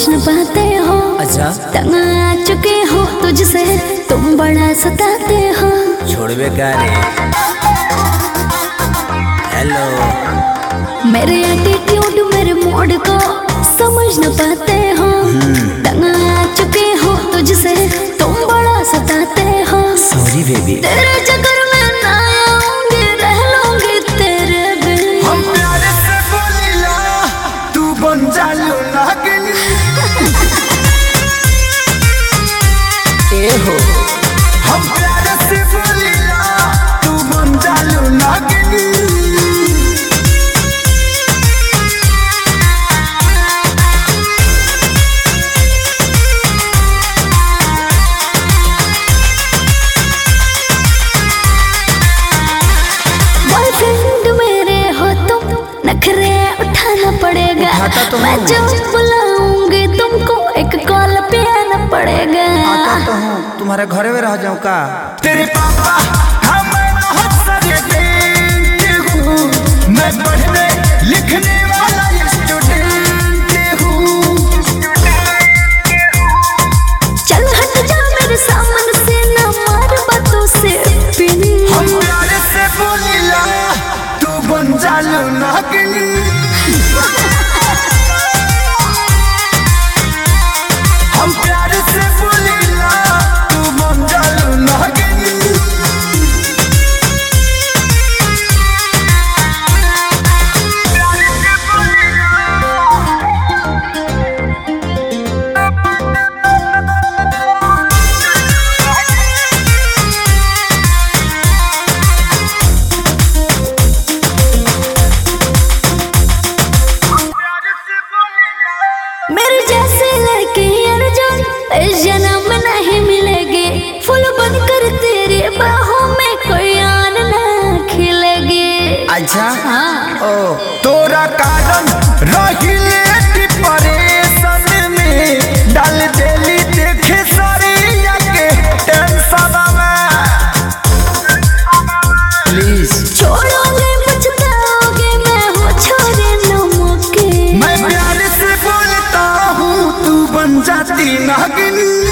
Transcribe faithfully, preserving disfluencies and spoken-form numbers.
न पाते हो। अच्छा तंग आ चुके हो तुझसे, तुम बड़ा सताते हो। छोड़ बे क्या रे। हेलो मेरे एटीट्यूड मेरे मूड को समझ न पाते हो। तंग आ चुके हो तुझसे, तुम बड़ा सताते हो। Sorry baby. तेरे चक्कर में ना आऊंगी, रह लूंगी तेरे बिन। हम प्यार से बोलिला तू बन जालू नागिन। ए हो हम प्यार से बोलिला तू बन जालू नागिन। बॉयफ्रेंड मेरे हो तुम, नखरे उठाना पड़ेगा। उठाता तो मैं हूँ। जब बुलाऊंगी तुमको एक कॉल पे आना पड़ेगा। आता तो हूँ, तुम्हारे घर में रह जाऊँ का। तेरे पापा हमें बहुत सारे देते हूँ। मैं पढ़ने लिखने वाला स्टूडेंट हूँ। चल हट जा मेरे सामने से, ना मार बातों से पिन। हम प्यार से बोलिला तू बन जालू नागिन। हम प्यार से बोलिला तू बन जालू नागिन। मेरे जैसे लड़के अर्जुन इस जन्म में नहीं मिलेगी। फूल बनकर तेरी बाहों में कोई आन ना खिलेगी। अच्छा हाँ ओ तोरा कारण रहिले डिप्रेशन में डाल देली देखे सारी के टेंशन में। प्लीज छोड़ोगे पछताओगे, मैं हूँ छोरे नमक के। मैं प्यार से बोलता हूँ तू बन जाती नागिन।